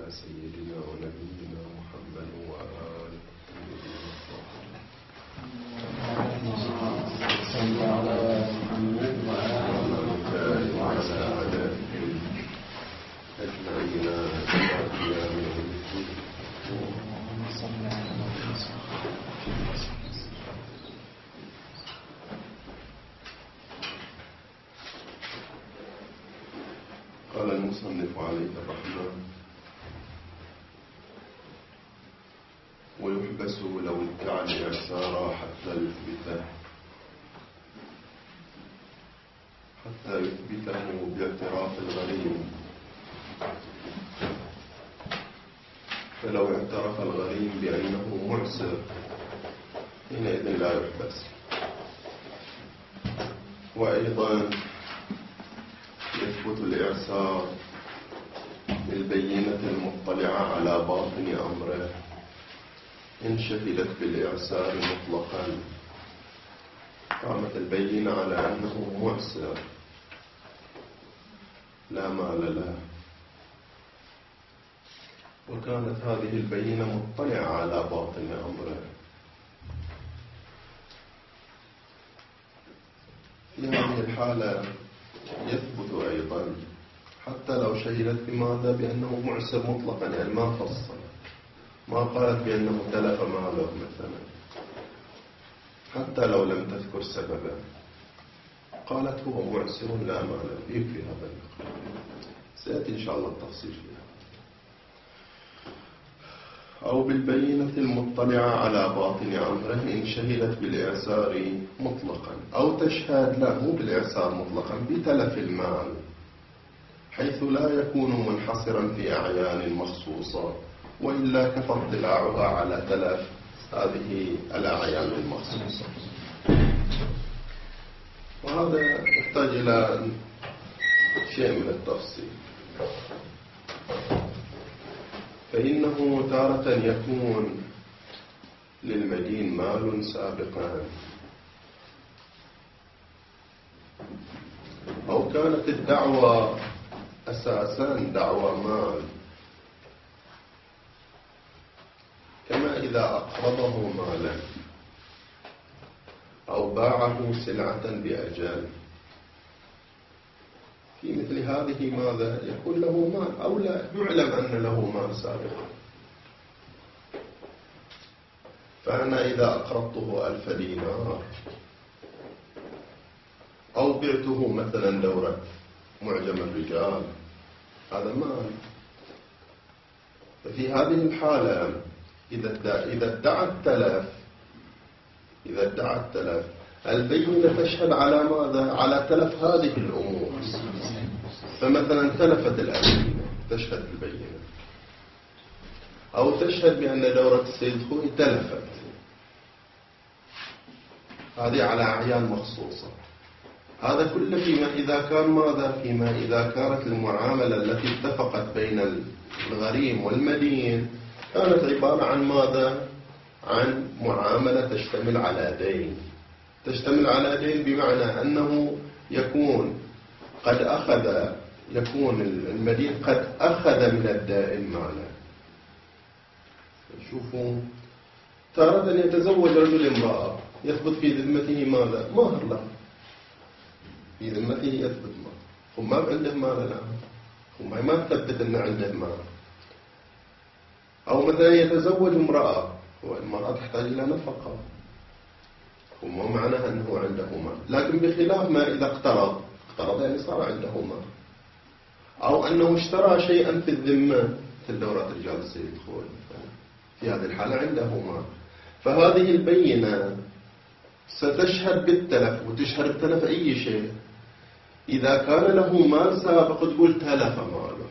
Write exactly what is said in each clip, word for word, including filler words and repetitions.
على سيدنا ونبينا محمد وآله صلى على محمد وآله وعلى آله أجمعين إلى قيام يوم الدين. قال المصنف عليه الرحمة: ويحبس لو ادعى الإعسار حتى يثبته حتى يثبته باعتراف الغريم، فلو اعترف الغريم بأنه معسر حينئذ لا يحبس. وأيضا يثبت الإعسار بالبينة المطلعة على باطن أمره إن شهدت بالإعسار مطلقا، قامت البينة على أنه معسر لا مال له، وكانت هذه البينة مطلعة على باطن أمره. في هذه الحالة يثبت أيضا حتى لو شهدت بماذا؟ بأنه معسر مطلقا، يعني ما فصل، ما قالت بأنه تلف ماله مثلا، حتى لو لم تذكر سببا، قالت هو معسر لا مال له، يكفي هذا المقدار. سيأتي إن شاء الله التفصيل فيها. أو بالبينة المطلعة على باطن أمره إن شهدت بالإعسار مطلقا، أو تشهد له بالإعسار مطلقا بتلف المال، حيث لا يكون منحصرا في أعيان مخصوصة، وإلا كفى اطلاعها على تلف هذه الأعيان المخصوصة. وهذا يحتاج إلى شيء من التفصيل، فإنه تارة يكون للمدين مال سابقا، أو كانت الدعوة أساسا دعوة مال، كما إذا أقرضه مالا أو باعه سلعة بأجال. في مثل هذه ماذا؟ يكون له مال، أو لا يعلم أن له مال سابقا. فأنا إذا أقرضته ألف دينار أو بعته مثلا دورة معجم الرجال، هذا مال. ففي هذه الحالة إذا ادعى التلف إذا ادعى التلف البينة تشهد على ماذا؟ على تلف هذه الأمور. فمثلا تلفت الأمينة تشهد البينة، أو تشهد بأن دورة السيد خوي تلفت، هذه على أعيان مخصوصة. هذا كله فيما إذا كان ماذا؟ فيما إذا كانت المعاملة التي اتفقت بين الغريم والمدين كانت عبارة عن ماذا؟ عن معاملة تشتمل على دين. تشتمل على دين بمعنى أنه يكون قد أخذ يكون المدين قد أخذ من الدائن مالا. شوفوا، تارة يتزوج رجل امرأة يثبت في ذمته ماذا؟ مهر له، في ذمته يثبت مال، هم ما عنده مال الآن، هم ما تثبت أن عنده مال. أو مثلا يتزوج امرأة، والمرأة تحتاج إلى نفقة، وما معناها أنه عنده مال، لكن بخلاف ما إذا اقترض اقترض يعني صار عنده مال. أو أنه اشترى شيئا في الذمة مثل دورة رجال السيد خوي، في هذه الحالة عنده مال. فهذه البينة ستشهد بالتلف، وتشهد التلف أي شيء. إذا كان له مال سابق تقول تلف ماله،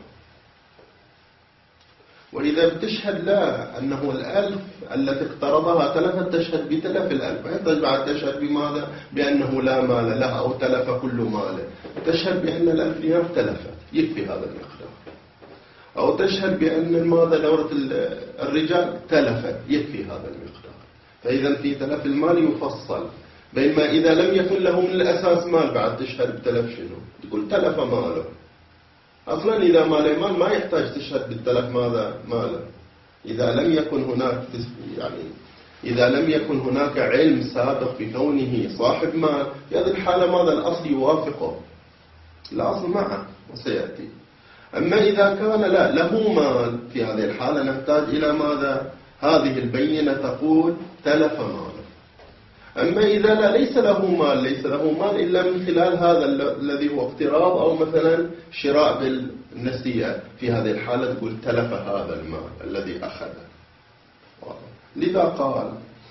وإذا بتشهد لا أنه الألف التي اقترضها تلفت تشهد بتلف الألف، ما يحتاج بعد تشهد بماذا؟ بأنه لا مال له أو تلف كل ماله، تشهد بأن الألف دينار تلفت، يكفي هذا المقدار. أو تشهد بأن ماذا؟ دورة الرجال تلفت، يكفي هذا المقدار. فإذا في تلف المال يفصل، بينما إذا لم يكن له من الأساس مال بعد تشهد بتلف شنو؟ تقول تلف ماله. أصلا إذا ما له مال ما يحتاج تشهد بالتلف ماذا ماله. إذا لم يكن هناك يعني إذا لم يكن هناك علم سابق بكونه صاحب مال، في هذه الحالة ماذا الأصل يوافقه، الأصل معه وسيأتي. أما إذا كان لا له مال، في هذه الحالة نحتاج إلى ماذا؟ هذه البينة تقول تلف ماله. أما إذا لا ليس له مال، ليس له مال إلا من خلال هذا الذي هو اقتراض أو مثلا شراء بالنسيئة، في هذه الحالة تقول تلف هذا المال الذي أخذه. لذا قال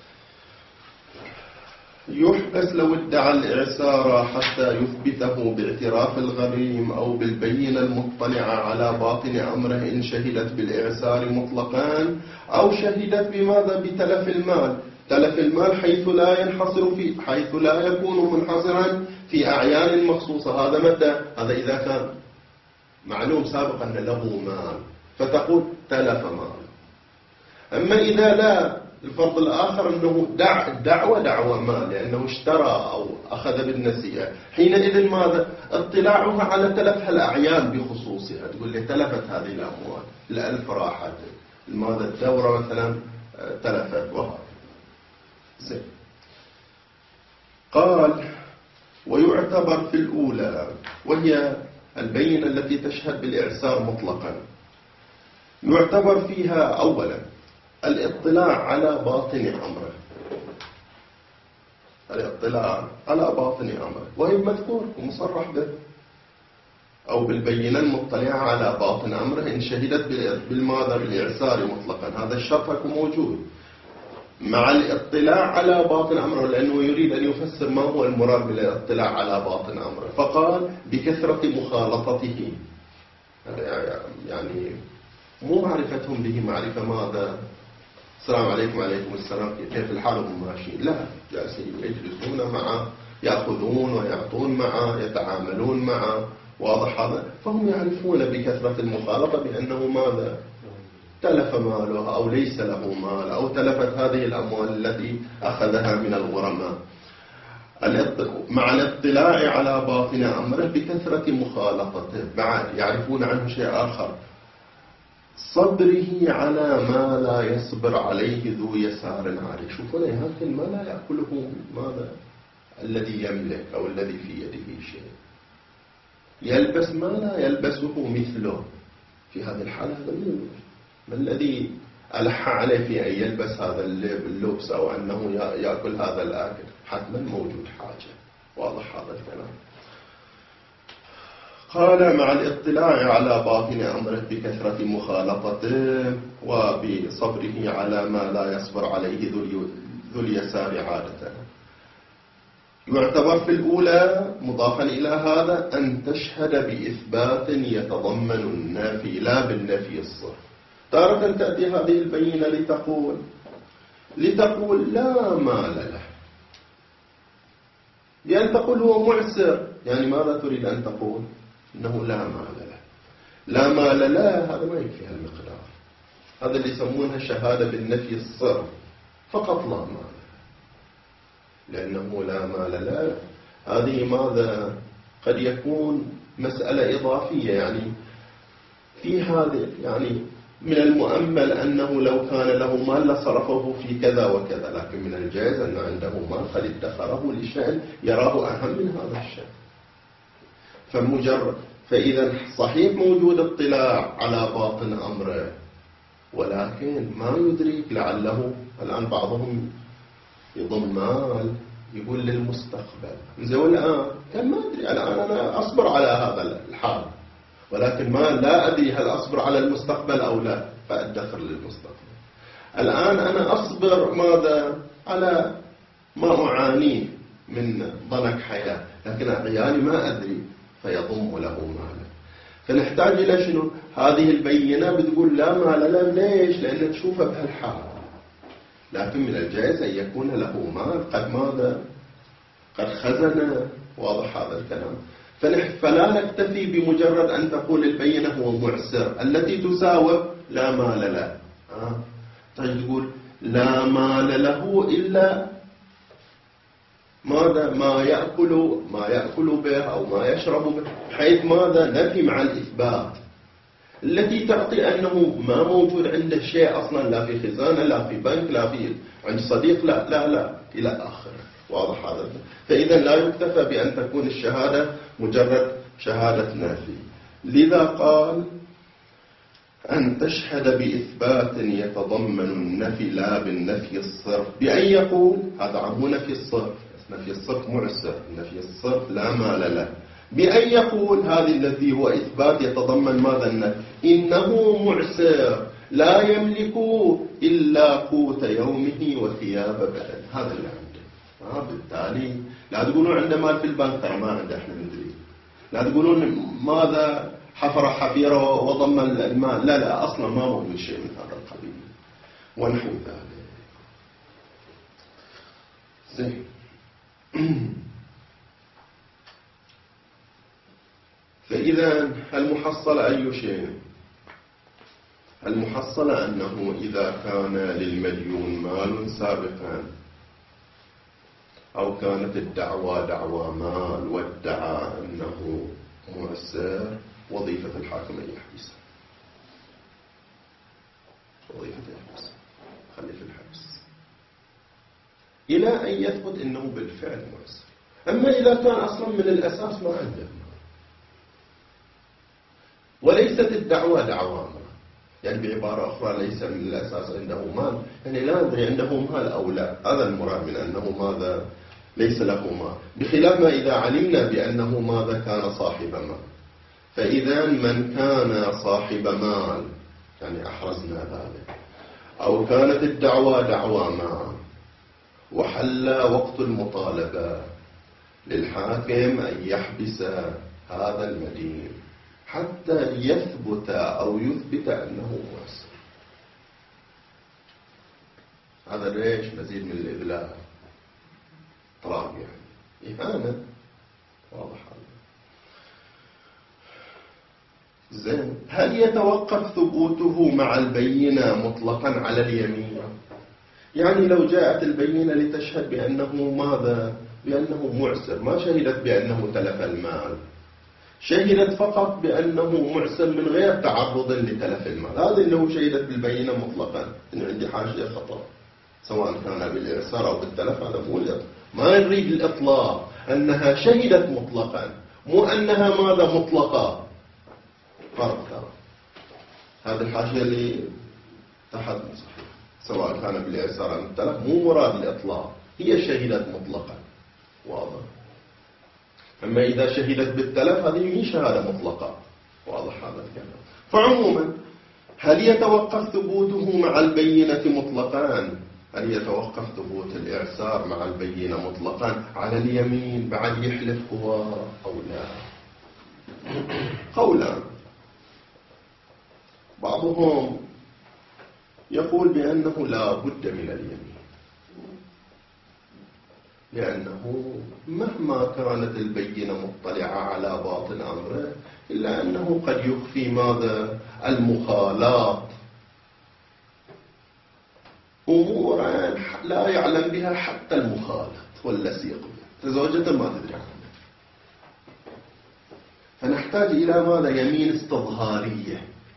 يحبس لو ادعى الإعسار حتى يثبته باعتراف الغريم أو بالبينة المطلعة على باطن أمره إن شهدت بالإعسار مطلقان أو شهدت بماذا؟ بتلف المال. تلف المال حيث لا ينحصر في حيث لا يكون منحصرا في أعيان مخصوصة. هذا متى؟ هذا إذا كان معلوم سابقا أن له مال فتقول تلف مال. أما إذا لا، الفرض الآخر أنه دع دعوة دعوة مال لأنه اشترى أو أخذ بالنسيئة، حينئذ ماذا؟ اطلاعها على تلفها الأعيان بخصوصها، تقول لي تلفت هذه الأموال، الألف راحت، ماذا الدورة مثلا تلفت وهذا. زين. قال ويعتبر في الأولى وهي البينة التي تشهد بالإعسار مطلقا، يعتبر فيها أولا الاطلاع على باطن أمره، الاطلاع على باطن أمره، وهي مذكور ومصرح به، أو بالبينة المطلعة على باطن أمره إن شهدت بالماذا؟ بالإعسار مطلقا. هذا الشرط يكون موجود مع الاطلاع على باطن أمره، لأنه يريد أن يفسر ما هو المراد بالاطلاع على باطن أمره، فقال بكثرة مخالطته، يعني مو معرفتهم به معرفة ماذا؟ السلام عليكم وعليكم السلام كيف الحال وهم ماشيين، لا، جالسين يجلسون معه، يأخذون ويعطون معه، يتعاملون معه، واضح هذا؟ فهم يعرفون بكثرة المخالطة بأنه ماذا؟ تلف ماله أو ليس له مال أو تلفت هذه الأموال التي أخذها من الغرماء. مع الاطلاع على باطن أمره بكثرة مخالطته، بعد يعرفون عنه شيء آخر، صبره على ما لا يصبر عليه ذو يسار عليه. شوفوا لي هذا ما لا يأكله ماذا؟ الذي يملك أو الذي في يده شيء، يلبس ما لا يلبسه مثله. في هذه الحالة هذا ما الذي ألح عليه في أن يلبس هذا اللبس أو أنه يأكل هذا الأكل؟ حتما موجود حاجة، واضح هذا الكلام. قال مع الاطلاع على باطن أمره بكثرة مخالطته وبصبره على ما لا يصبر عليه ذو اليسار عادة. يعتبر في الأولى مضافا إلى هذا أن تشهد بإثبات يتضمن النافي لا بالنفي الصرف. تارة تأتي هذه البينة لتقول لتقول لا مال له، بأن تقول هو معسر، يعني ماذا تريد أن تقول؟ إنه لا مال له. لا مال له هذا ما يكفي المقدار، هذا اللي يسمونها شهادة بالنفي الصرف، فقط لا مال، لأنه لا مال له. هذه ماذا؟ قد يكون مسألة إضافية، يعني في هذه يعني من المؤمل أنه لو كان له مال لصرفه في كذا وكذا، لكن من الجائز أن عنده مال قد ادخره لشأن يراه أهم من هذا الشأن. فمجرد فإذا صحيح موجود اطلاع على باطن أمره، ولكن ما يدرك، لعله الآن بعضهم يضم مال يقول للمستقبل، زي الآن كان ما أدري الآن أنا أصبر على هذا الحال، ولكن ما لا أدري هل أصبر على المستقبل أو لا، فأدخر للمستقبل. الآن أنا أصبر ماذا؟ على ما أعانيه من ضنك حياة، لكن أعياني ما أدري، فيضم له مالا. فنحتاج إلى شنو؟ هذه البينة بتقول لا مال لا. ليش؟ لأن تشوفه بهالحال، لكن من الجائز أن يكون له مال قد ماذا؟ قد خزن، واضح هذا الكلام. فلا نكتفي بمجرد أن تقول البينة هو معسر التي تساوي لا مال له، تقول لا مال له إلا ماذا ما يأكل ما يأكل به أو ما يشرب به، حيث ماذا نفي مع الإثبات التي تعطي أنه ما موجود عنده شيء أصلا، لا في خزانة لا في بنك لا في عند صديق، لا لا لا إلى آخره. واضح هذا؟ فإذا لا يكتفى بأن تكون الشهادة مجرد شهادة نافي. لذا قال أن تشهد بإثبات يتضمن النفي لا بالنفي الصرف، بأن يقول هذا عمو نفي الصرف، نفي الصرف معسر، نفي الصرف لا مال له، بأن يقول هذا الذي هو إثبات يتضمن ماذا النفي، إنه معسر لا يملك إلا قوت يومه وثياب بدن، هذا اللي عنده. آه بالتالي لا تقولون عنده مال في البنك، ترى ما عنده، احنا ندري. لا تقولون ماذا حفر حفيره وضم المال، لا لا أصلا ما موجود شيء من هذا القبيل ونحو ذلك. زين. فإذا المحصلة أي شيء؟ المحصلة أنه إذا كان للمديون مال سابقا أو كانت الدعوى دعوى مال وادعى أنه معسر، وظيفة الحاكم أن يحبسه، وظيفة الحبس، خلي في الحبس إلى أن يثبت أنه بالفعل معسر. أما إذا كان أصلا من الأساس ما عنده مال وليست الدعوى دعوى مال، يعني بعبارة أخرى ليس من الأساس عنده مال، يعني لا ندري عنده مال أو لا، هذا المراد من أنه ماذا ليس له مال، بخلاف ما إذا علمنا بأنه ماذا كان صاحب مال. فإذا من كان صاحب مال يعني أحرزنا ذلك، أو كانت الدعوى دعوى مال وحل وقت المطالبة، للحاكم أن يحبس هذا المدين حتى يثبت أو يثبت أنه معسر. هذا ليش مزيد من الإذلال، طبعا يعني إهانة، واضح هذا. زين. هل يتوقف ثبوته مع البينة مطلقا على اليمين؟ يعني لو جاءت البينة لتشهد بأنه ماذا؟ بأنه معسر، ما شهدت بأنه تلف المال، شهدت فقط بأنه معسر من غير تعرض لتلف المال، هذا أنه شهدت بالبينة مطلقا أنه عندي حاشية خطأ سواء كان بالإعسار أو بالتلف، هذا مو الإطلاق. ما نريد الإطلاق، أنها شهدت مطلقا، مو أنها ماذا مطلقة. فرق ترى، هذه الحاشية اللي تحت صحيح سواء كان بالإعسار أو بالتلف، مو مراد الإطلاق، هي شهدت مطلقا، واضح. أما إذا شهدت بالتلف هذه هي شهادة مطلقة، واضح هذا الكلام. فعموما هل يتوقف ثبوته مع البينة مطلقا؟ هل يتوقف ثبوت الإعسار مع البينة مطلقا على اليمين بعد يحلف هو أو لا؟ قولان، بعضهم يقول بأنه لا بد من اليمين، لأنه مهما كانت البينة مطلعة على باطن أمره إلا أنه قد يخفي ماذا؟ المخالات، أمورا لا يعلم بها حتى المخالط واللصيق، تزوجته ما تدري عنه. فنحتاج إلى ماذا؟ يمين استظهارية،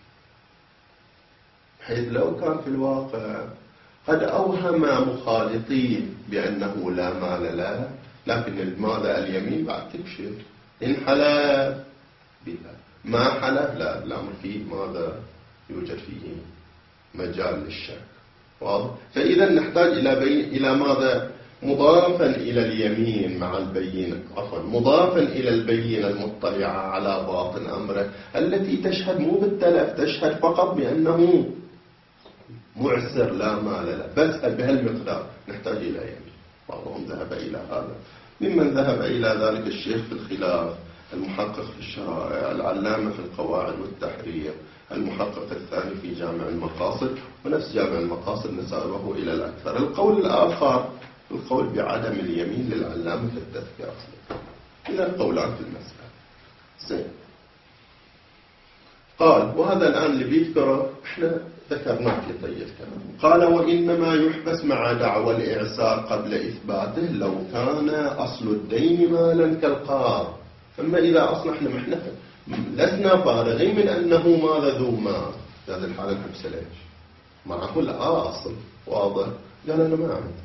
حيث لو كان في الواقع قد أوهم مخالطين بأنه لا مال له، لكن ماذا؟ اليمين بعد تكشف، إن حلف بها، ما حلف لا، الأمر فيه ماذا؟ يوجد فيه مجال للشك، واضح. فإذا نحتاج إلى بين إلى ماذا؟ مضافا إلى اليمين مع البينة، عفوا مضافا إلى البينة المطلعة على باطن أمره التي تشهد مو بالتلف، تشهد فقط بأنه معسر لا مال له، بس بهالمقدار نحتاج إلى يمين. بعضهم ذهب إلى هذا، ممن ذهب إلى ذلك الشيخ في الخلاف، المحقق في الشرائع، العلامة في القواعد والتحرير، المحقق الثاني في جامع المقاصد، ونفس جامع المقاصد نسأله إلى الأكثر. القول الآخر القول بعدم اليمين للعلامة في التذكرة. إلى القولان في المسألة. زين. قال وهذا الآن اللي بيذكره احنا ذكرناه في طي الكلام. قال وإنما يحبس مع دعوى الإعسار قبل إثباته لو كان أصل الدين مالا كالقار. أما إذا أصلا احنا محنا لسنا فارغين من أنه ماذا ذو مال، في هذه الحالة نحبس ليش؟ معه لا أصل واضح. قال أنا ما عندي.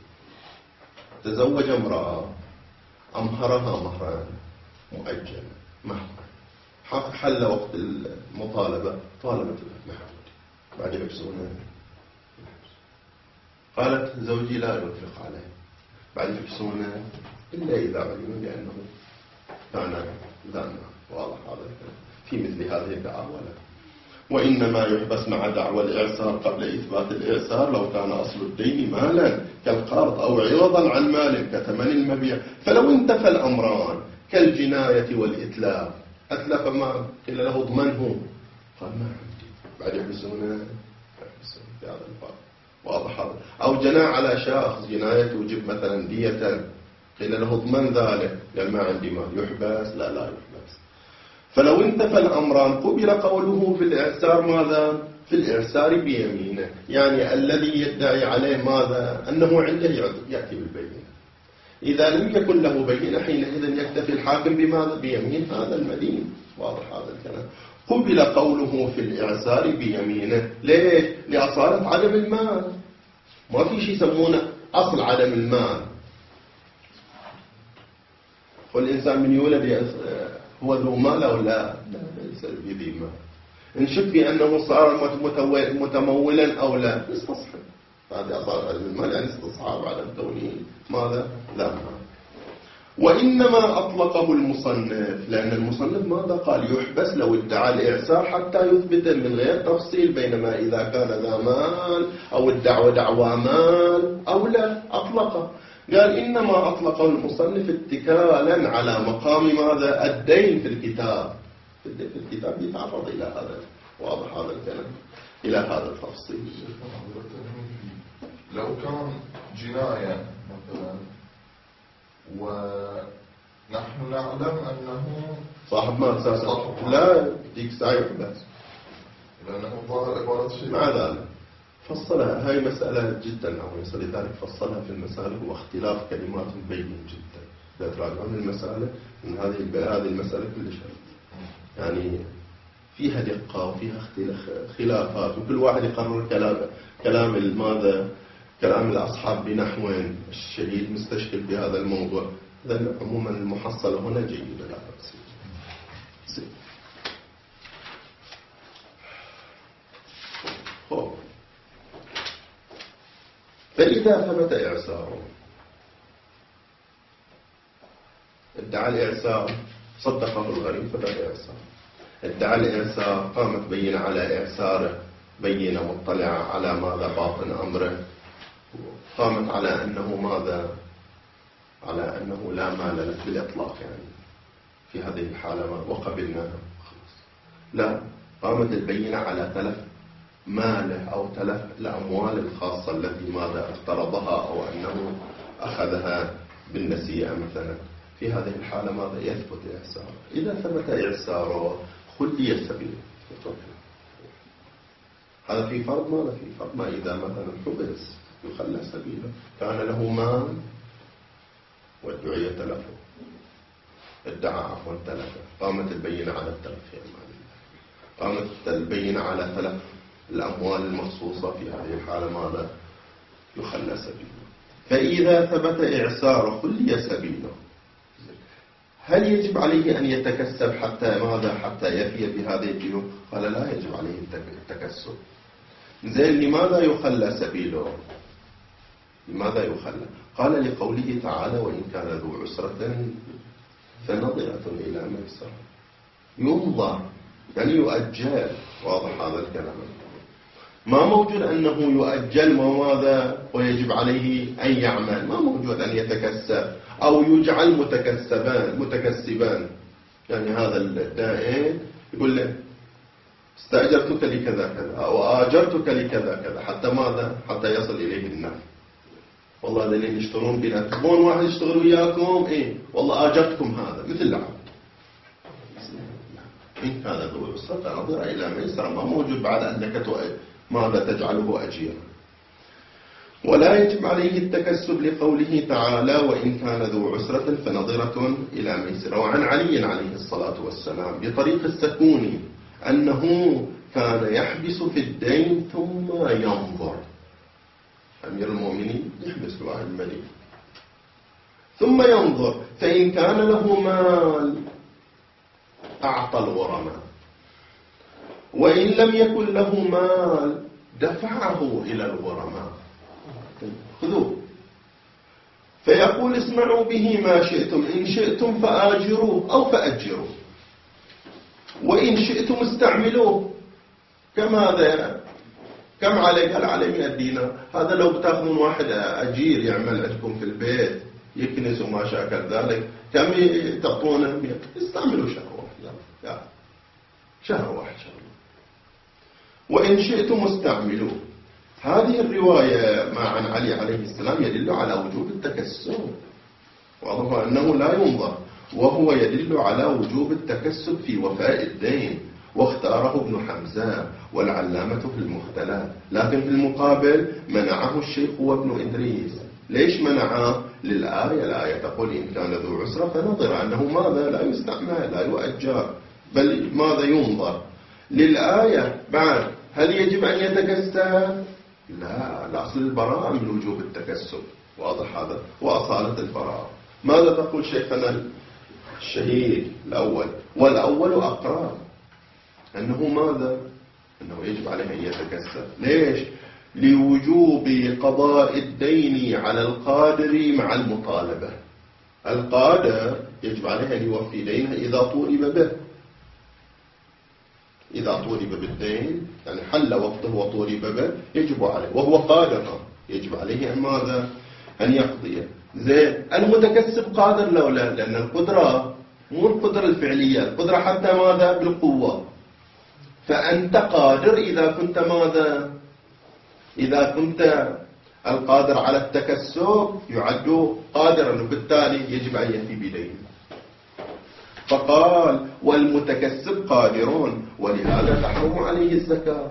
تزوج امرأة أمهرها مهرا مؤجل مهر، حل وقت المطالبة طالبت المهر بعد يحبسونه. قالت زوجي لا ينفق عليه بعد يحبسونه إلا إذا علموا بأنه كان ذا واضح هذا في مثل هذه الدعوة. وإنما يحبس مع دعوى الإعسار قبل إثبات الإعسار لو كان أصل الدين مالا كالقرض أو عوضا عن مال كثمن المبيع. فلو انتفى الأمران كالجناية والإتلاف، أتلف ما قيل له ضمنه قال ما عندي بعد يحبسونه في هذا الباب واضح هذا. أو جنى على شخص جناية وجب مثلا دية قيل له ضمن ذلك قال ما عندي مال يحبس لا لا يحبس. فلو انتفى الأمران قبل قوله في الإعسار ماذا؟ في الإعسار بيمينه، يعني الذي يدعي عليه ماذا؟ أنه عنده يأتي بالبينة. إذا لم يكن له بينة حينئذ يكتفي الحاكم بماذا؟ بيمين هذا المدين واضح هذا الكلام. قبل قوله في الإعسار بيمينه ليش؟ لأصالة عدم المال. ما في شيء يسمونه أصل عدم المال. والإنسان من يولد هو ذو مال أو لا؟ لا ليس بذي مال. إن شك بأنه صار متمولا أو لا استصحب. هذا أصال عدم المال يعني استصحاب عدم كونه ماذا؟ لا مال. وإنما أطلقه المصنف لأن المصنف ماذا قال؟ يحبس لو ادعى الإعسار حتى يثبت من غير تفصيل، بينما إذا كان ذا مال أو الدعوة دعوى مال أو لا أطلقه. قال إنما أطلقه المصنف اتكالا على مقام ماذا؟ الدين في الكتاب. في الكتاب يتعرض إلى هذا واضح هذا الكلام إلى هذا التفصيل. لو كان جناية مثلا ونحن نعلم أنه صاحب مال أساسا لا ديك ساعة بس لأنه ظاهر عبارة شيء مع ذلك فصلها. هاي مسألة جدا عويصة لذلك فصلها في المسألة واختلاف كلمات بين جدا. إذا تراجعون المسألة من هذه هذه المسألة كل شيء يعني فيها دقة وفيها خلافات وكل واحد يقرر كلام كلام الماذا كلام الأصحاب بنحو الشديد مستشكل بهذا الموضوع. إذن عموما المحصلة هنا جيدة لا بأس. فإذا ثبت إعساره ادعى الإعسار صدقه الغريب فثبت إعسار. ادعى الإعسار قامت بينة على إعساره بينة مطلعة على ماذا باطن أمره قامت على أنه ماذا على أنه لا مال له بالإطلاق يعني في هذه الحالة وقبلناها لا قامت البينة على تلف ماله أو تلف الأموال الخاصة التي ماذا اقترضها أو أنه أخذها بالنسيئة مثلا. في هذه الحالة ماذا يثبت إعساره. إذا ثبت إعساره خلي السبيل. هذا في فرض ماذا في فرض ما إذا مثلا حبس يخلى سبيله كان له مال وادعي تلفه ادعى عفوا تلفه قامت البينة على التلف يا مال قامت البينة على تلف الأموال المخصوصة في هذه الحالة ماذا يخلى سبيله. فإذا ثبت إعساره خلي سبيله. هل يجب عليه أن يتكسب حتى ماذا حتى يفي بهذه الديون؟ قال لا يجب عليه التكسب. زين لماذا يخلى سبيله؟ لماذا يخلى؟ قال لقوله تعالى وإن كان ذو عسرة فنظرة إلى ميسرة. ينظر يعني يؤجل واضح هذا الكلام. ما موجود أنه يؤجل ماذا ويجب عليه أن يعمل. ما موجود أن يتكسب أو يجعل متكسبان متكسبان يعني هذا الدائن يقول له استأجرتك لكذا كذا أو آجرتك لكذا كذا حتى ماذا حتى يصل إليه النفع. والله الذين يشترون بنا تبون واحد يشتغل وياكم إيه والله آجرتكم هذا مثل العبد إن كان ذو عسرة فنظر إلى ميسرة، ما موجود بعد أنك ماذا تجعله أجيرا. ولا يجب عليه التكسب لقوله تعالى وإن كان ذو عسرة فنظرة إلى ميسرة. وعن علي عليه الصلاة والسلام بطريق السكوني أنه كان يحبس في الدين ثم ينظر. أمير المؤمنين يحبس الواحد المدين ثم ينظر، فإن كان له مال أعطى الغرماء، وإن لم يكن له مال دفعه إلى الغرماء، خذوه. فيقول اسمعوا به ما شئتم، إن شئتم فآجروه أو فأجروه، وإن شئتم استعملوه. كم هذا؟ كم عليك؟ قال علي مئة دينار. هذا لو بتاخذون واحد أجير يعمل عندكم في البيت يكنس وما شاكل ذلك، كم تعطونه؟ استعملوا شهر واحد، يا شهر واحد شهر. وإن شئتم استعملوه. هذه الرواية ما عن علي عليه السلام يدل على وجوب التكسب، واضح أنه لا ينظر، وهو يدل على وجوب التكسب في وفاء الدين، واختاره ابن حمزة والعلامة في المختلف. لكن في المقابل منعه الشيخ وابن إدريس. ليش منعه؟ للآية، الآية تقول إن كان ذو عسرة فنظر، أنه ماذا؟ لا يستعمل، لا يؤجر، بل ماذا؟ ينظر. للآية بعد هل يجب أن يتكسب؟ لا، الأصل البراءة من وجوب التكسب، واضح هذا، وأصالة البراءة. ماذا تقول شيخنا الشهيد الأول؟ والأول أقرار أنه ماذا؟ أنه يجب عليه أن يتكسب. ليش؟ لوجوب قضاء الدين على القادر مع المطالبة. القادر يجب عليه أن يوفي دينه إذا طولب به، إذا طولب بالدين يعني حل وقته وطولب به يجب عليه، وهو قادر يجب عليه أن ماذا؟ أن يقضيه. زين، المتكسب قادر لو لا؟ لأن القدرة مو القدرة الفعلية، القدرة حتى ماذا؟ بالقوة. فأنت قادر إذا كنت ماذا؟ إذا كنت القادر على التكسب يعد قادرا، وبالتالي يجب أن يأتي بدين. فقال والمتكسب قادرون ولهذا تحرم عليه الزكاة.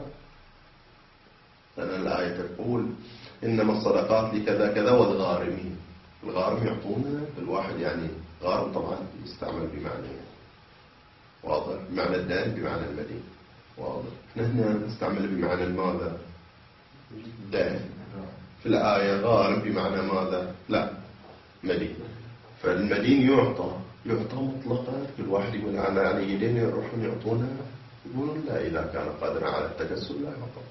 لأن الآية تقول إنما الصدقات لكذا كذا والغارمين. الغارم يعطونه الواحد، يعني غارم طبعا يستعمل بمعنى واضح، بمعنى الدين بمعنى المدين، واضح. نحن نستعمل بمعنى ماذا؟ دين. في الآية غارم بمعنى ماذا؟ لا، مدين. فالمدين يعطى يعطى مطلقا، كل واحد يقول أنا علي دين يروحون يعطونه، يقولون لا، إذا كان قادرا على التكسب لا يعطى،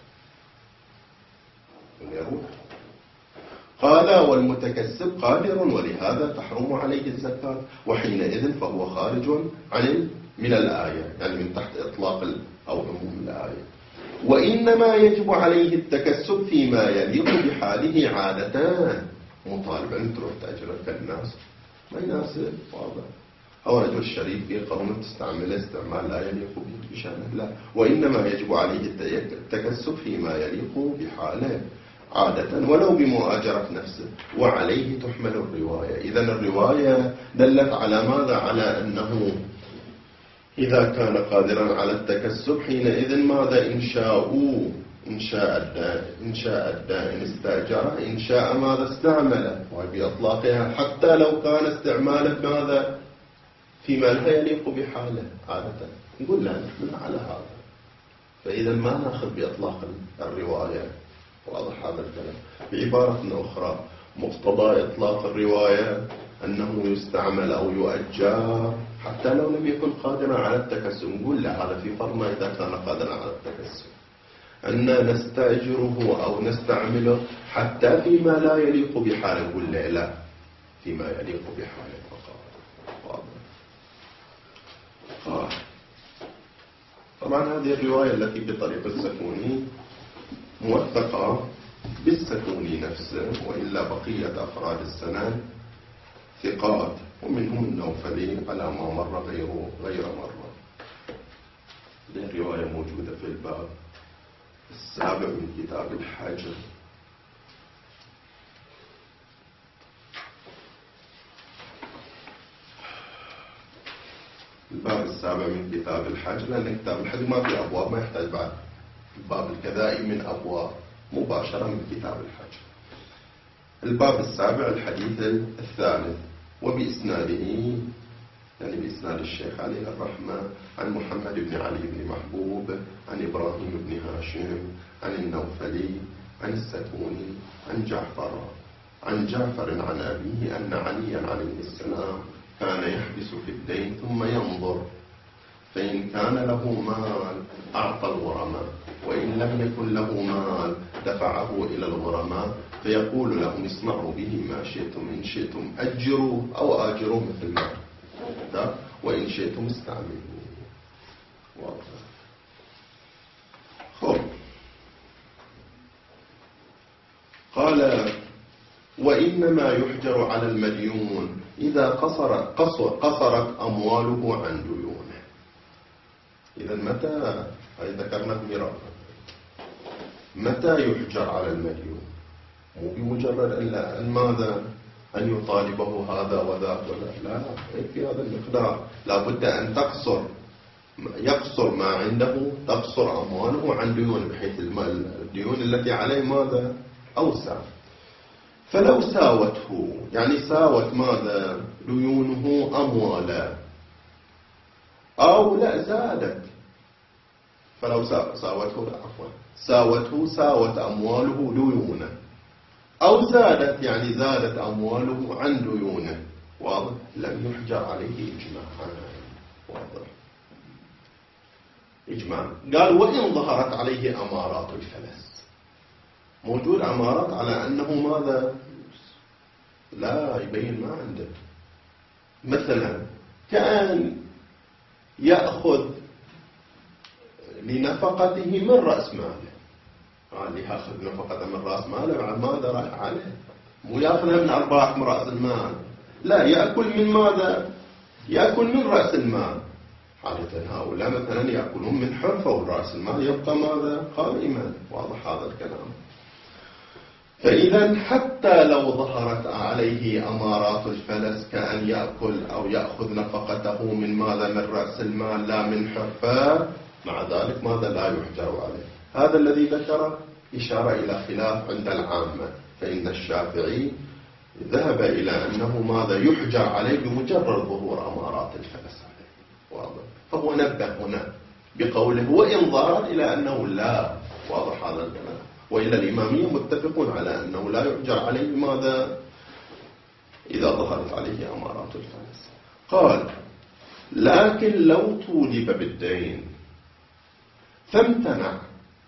يروح. قال والمتكسب قادر ولهذا تحرم عليه الزكاة، وحينئذ فهو خارج عن من الآية، يعني من تحت إطلاق أو عموم الآية. وإنما يجب عليه التكسب فيما يليق بحاله عادة. مطالب أن تروح تأجر كالناس ما يناسب، واضح. أو رجل شريف في قوم تستعمل استعمال لا يليق به بشأنه، لا. وإنما يجب عليه التكسب فيما يليق بحاله عادة ولو بمؤاجرة نفسه، وعليه تحمل الرواية. إذن الرواية دلت على ماذا؟ على أنه إذا كان قادرا على التكسب حينئذ ماذا؟ إن شاءوا إن شاء الدائن إن شاء الدائن استأجره، إن شاء ماذا؟ استعمله، وبإطلاقها حتى لو كان استعماله ماذا؟ فيما لا يليق بحاله عادة. نقول لا، نحن على هذا. فإذا ما نأخذ بإطلاق الرواية، واضح هذا الكلام. بعبارة أخرى مقتضى إطلاق الرواية أنه يستعمل أو يؤجر حتى لو لم يكن قادرا على التكسب. نقول لا، هذا في فرض إذا كان قادرا على التكسب، أن نستأجره أو نستعمله حتى فيما لا يليق بحاله. نقول لا، لا، فيما يليق بحاله فقط، واضح. طبعا هذه الرواية التي بطريق السكوني موثقة بالسكوني نفسه، وإلا بقية أفراد السند ثقات، ومنهم النوفلي على ما مر غيره غير مرة. هذه الرواية موجودة في الباب السابع من كتاب الحج. الباب السابع السابع من كتاب الحج، لأن كتاب الحج ما في أبواب، ما يحتاج بعد باب الكذائم من أبواب، مباشرة من كتاب الحج. الباب السابع الحديث الثالث، وبإسناده يعني بإسناد الشيخ عليه الرحمة عن محمد بن علي بن محبوب عن إبراهيم بن هاشم عن النوفلي عن السكوني عن جعفر عن جعفر عن أبيه أن عليا عليه السلام كان يحبس في الدين ثم ينظر، فإن كان له مال أعطى الغرماء، وإن لم يكن له مال دفعه إلى الغرماء فيقول لهم اصنعوا به ما شئتم، إن شئتم أجروا أو آجروا مثل ما وإن شئتم استعملوا. واضح. خب. قال وإنما يحجر على المديون إذا قصر قصر قصرت أمواله عن ديونه. إذا متى هاي ذكرنا مرارا متى يحجر على المديون؟ مو بمجرد أن ماذا أن يطالبه هذا وذاك ولا لا، في هذا المقدار لابد أن تقصر يقصر ما عنده، تقصر أمواله عن ديون، بحيث الديون التي عليه ماذا أوسع. فلو ساوته يعني ساوت ماذا ديونه أموالا، أو لا زادت، فلو ساوته عفوا ساوته ساوت أمواله ديونه، أو زادت يعني زادت أمواله عن ديونه، واضح، لم يحجر عليه إجماعا. واضح إجماع. قال وإن ظهرت عليه أمارات الفلس، موجود أمارات على أنه ماذا لا يبين ما عنده، مثلا كأن يأخذ لنفقته من رأس ماله، قال يأخذ نفقته من رأس ماله، بعد ماذا راح عليه، مو يأخذها من أرباح من رأس المال، لا يأكل من ماذا، يأكل من رأس المال. حالة هؤلاء مثلا يأكلون من حرفة ورأس المال يبقى ماذا قائما. واضح هذا الكلام. فإذا حتى لو ظهرت عليه أمارات الفلس كأن يأكل أو يأخذ نفقته من ماذا من رأس المال لا من حرفة، مع ذلك ماذا لا يحجر عليه. هذا الذي ذكره إشارة إلى خلاف عند العامة، فإن الشافعي ذهب إلى أنه ماذا يحجر عليه بمجرد ظهور أمارات الفلس عليه. واضح. فهو نبه هنا بقوله وإن ظهرت إلى أنه لا. واضح هذا الكلام. وإلا الإمامية متفقون على أنه لا يحجر عليه ماذا إذا ظهرت عليه أمارات الفلس. قال لكن لو طولب بالدين فامتنع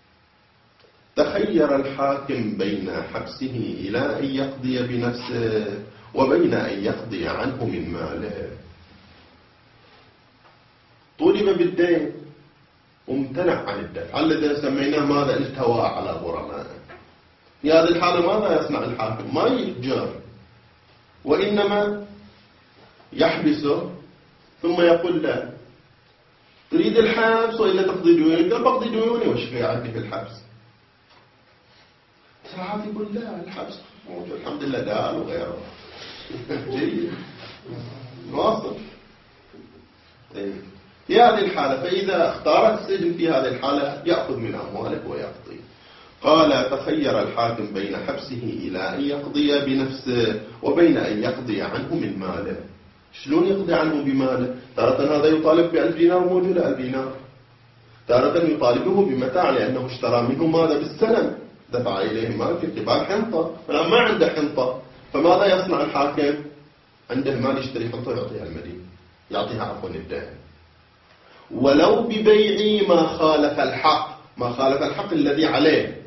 تخير الحاكم بين حبسه إلى أن يقضي بنفسه وبين أن يقضي عنه من ماله. طولب بالدين وامتنع عن الدفع، الذي سميناه ماذا التواء على غرمائه. في هذه الحالة ماذا يصنع الحاكم؟ ما يجر، وإنما يحبسه ثم يقول له تريد الحبس وإلا تقضي ديونك؟ قال بقضي ديوني وش في عندي في الحبس؟ ساعات يقول لا الحبس موجود الحمد لله دال وغيره. جيد واصل. في هذه الحالة فإذا اختارت السجن في هذه الحالة يأخذ من أموالك ويقضي. قال تخير الحاكم بين حبسه إلى أن يقضي بنفسه وبين أن يقضي عنه من ماله. شلون يقضي عنه بماله؟ تارة هذا يطالب بألف دينار موجود ألف دينار، تارة يطالبه بمتاع لأنه اشترى منه ماذا بالسلم، دفع إليه مال في اعتبار حنطة، فلا ما عنده حنطة، فماذا يصنع الحاكم؟ عنده مال يشتري حنطة يعطيها المدين، يعطيها عفوا الدائن. ولو ببيع ما خالف الحق، ما خالف الحق الذي عليه،